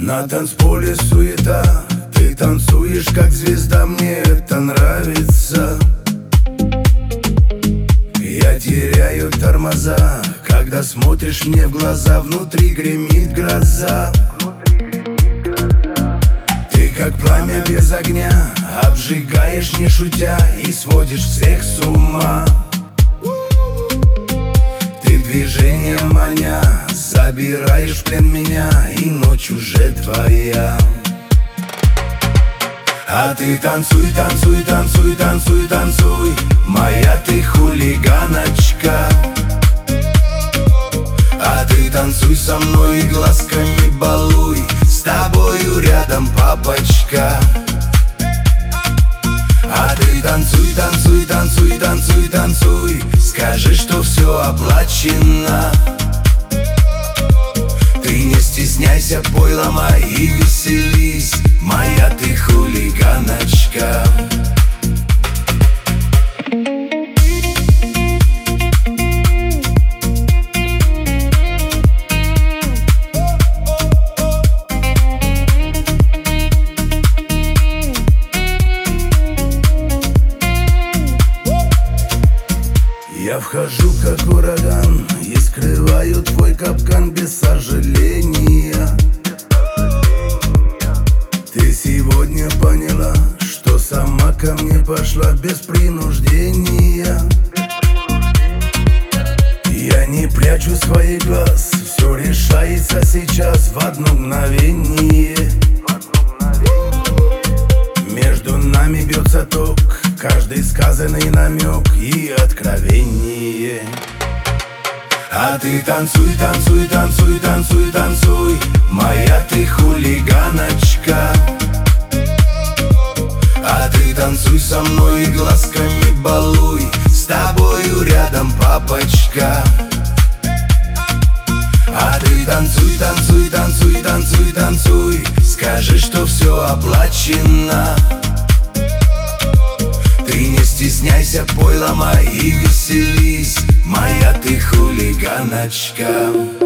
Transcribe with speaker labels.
Speaker 1: На танцполе суета, ты танцуешь как звезда, мне это нравится. Я теряю тормоза, когда смотришь мне в глаза, внутри гремит гроза. Ты как пламя без огня, обжигаешь не шутя и сводишь всех с ума. Ты движением маня забираешь в плен меня, и ночь уже твоя. А ты танцуй, танцуй, танцуй, танцуй, танцуй, моя ты хулиганочка. А ты танцуй со мной и глазками балуй, с тобою рядом папочка. А ты танцуй, танцуй, танцуй, танцуй, танцуй, скажи, что все оплачено. Ты не стесняйся, пой, ломай и веселись, моя ты хулиганочка. Я вхожу как ураган и скрываю твой капкан без сожаления. Ты сегодня поняла, что сама ко мне пошла без принуждения. Я не прячу своих глаз, все решается сейчас в одно мгновение. Между нами бьется ток, каждый сказанный намек и откровение. А ты танцуй, танцуй, танцуй, танцуй, танцуй, моя ты хулиганочка. А ты танцуй со мной и глазками балуй, с тобою рядом папочка. А ты танцуй, танцуй, танцуй, танцуй, танцуй, скажи, что все оплачено. Ты не стесняйся, пой, ломай и веселись, моя ты хулиганочка.